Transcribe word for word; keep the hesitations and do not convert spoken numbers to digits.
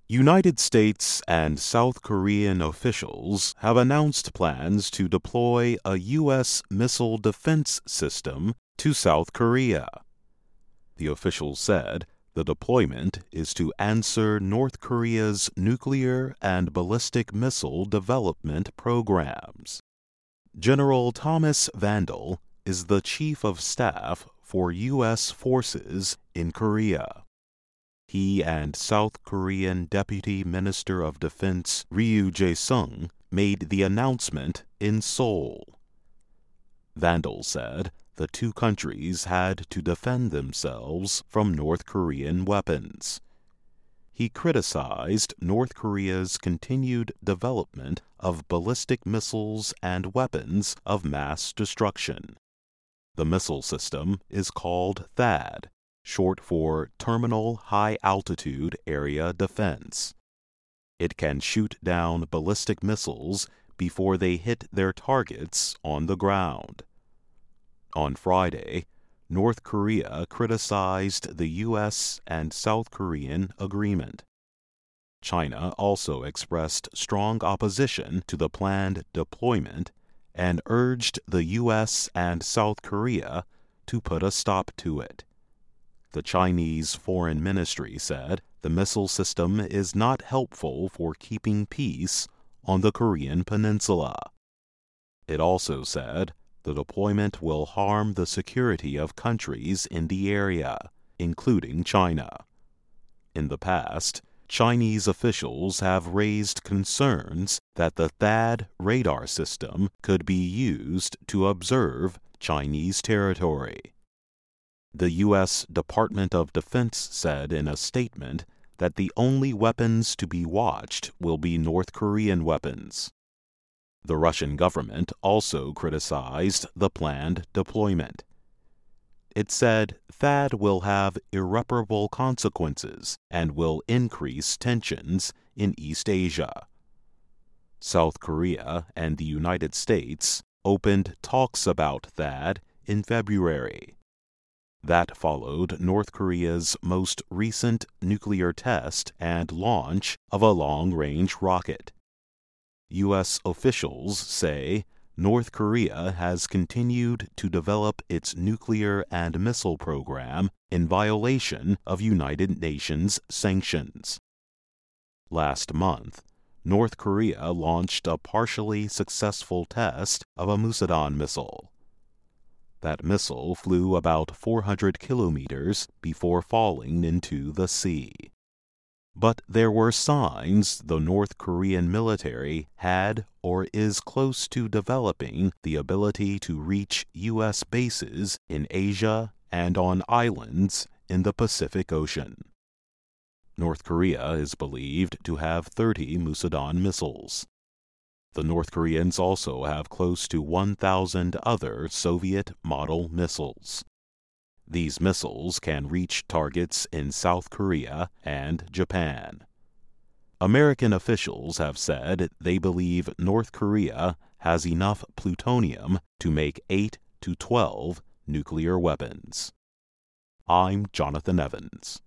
United States and South Korean officials have announced plans to deploy a U S missile defense system to South Korea. The officials said the deployment is to answer North Korea's nuclear and ballistic missile development programs. General Thomas Vandal is the Chief of Staff for U S forces in Korea. He and South Korean Deputy Minister of Defense Ryu Jae-sung made the announcement in Seoul. Vandal said the two countries had to defend themselves from North Korean weapons. He criticized North Korea's continued development of ballistic missiles and weapons of mass destruction. The missile system is called THAAD, short for Terminal High Altitude Area Defense. It can shoot down ballistic missiles before they hit their targets on the ground. On Friday, North Korea criticized the U S and South Korean agreement. China also expressed strong opposition to the planned deployment and urged the U S and South Korea to put a stop to it. The Chinese Foreign Ministry said the missile system is not helpful for keeping peace on the Korean peninsula. It also said the deployment will harm the security of countries in the area, including China. In the past, Chinese officials have raised concerns that the THAAD radar system could be used to observe Chinese territory. The U S Department of Defense said in a statement that the only weapons to be watched will be North Korean weapons. The Russian government also criticized the planned deployment. It said THAAD will have irreparable consequences and will increase tensions in East Asia. South Korea and the United States opened talks about THAAD in February. That followed North Korea's most recent nuclear test and launch of a long-range rocket. U S officials say North Korea has continued to develop its nuclear and missile program in violation of United Nations sanctions. Last month, North Korea launched a partially successful test of a Musadan missile. That missile flew about four hundred kilometers before falling into the sea. But there were signs the North Korean military had or is close to developing the ability to reach U S bases in Asia and on islands in the Pacific Ocean. North Korea is believed to have thirty Musadan missiles. The North Koreans also have close to one thousand other Soviet-model missiles. These missiles can reach targets in South Korea and Japan. American officials have said they believe North Korea has enough plutonium to make eight to twelve nuclear weapons. I'm Jonathan Evans.